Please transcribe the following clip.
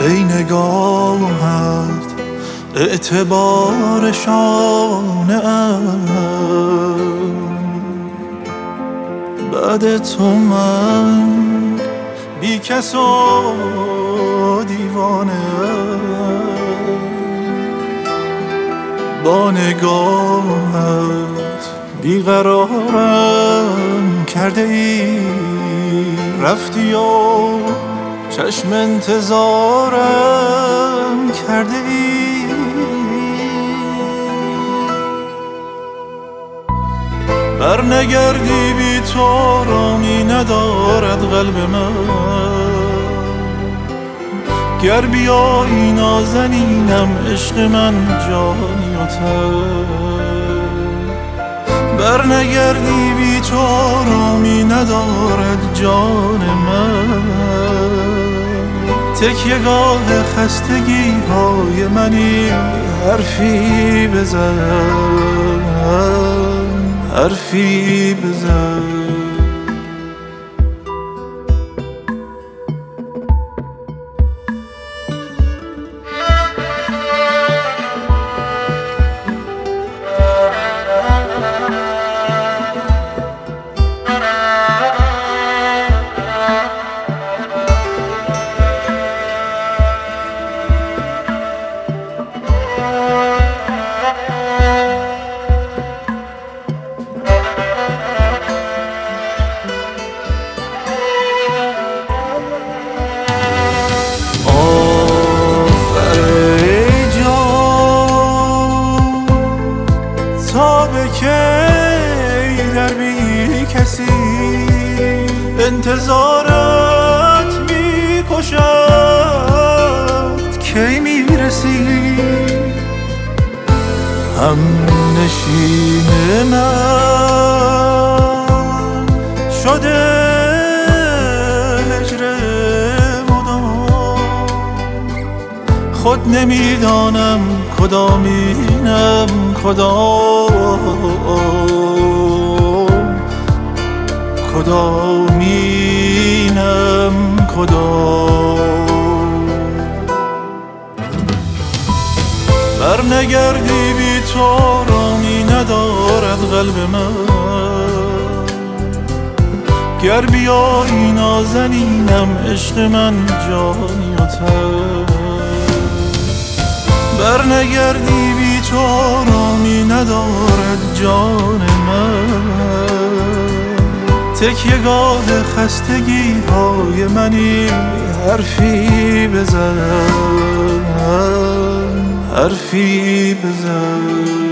ای نگاهت اعتبار شانه ام، بعد تو من بی کس و دیوانه ام. با نگاهت بیقرارم کرده ای، رفتی و چشم انتظارم کرده ای. برنگردی بی تو رامی ندارد قلب من، گر بیایی نازنینم عشق من جانی و تن. برنگردی بی تو رامی ندارد جان من، تکیه‌گاه خستگی های منی. حرفی بزن، حرفی بزن. تا به کی در بی کسی انتظارت می کشد، کی می رسی هم نشین من شده هجر مدام. خود نمیدانم کدامینم کدامینم کدام. برنگردی بی تو رامی ندارد قلب من، گر بیایی نازنینم عشق من جانی و تن. برنگردی بی تو رامی ندارد جان من، تکیه‌گاه خستگی های منی. حرفی بزن، حرفی بزن.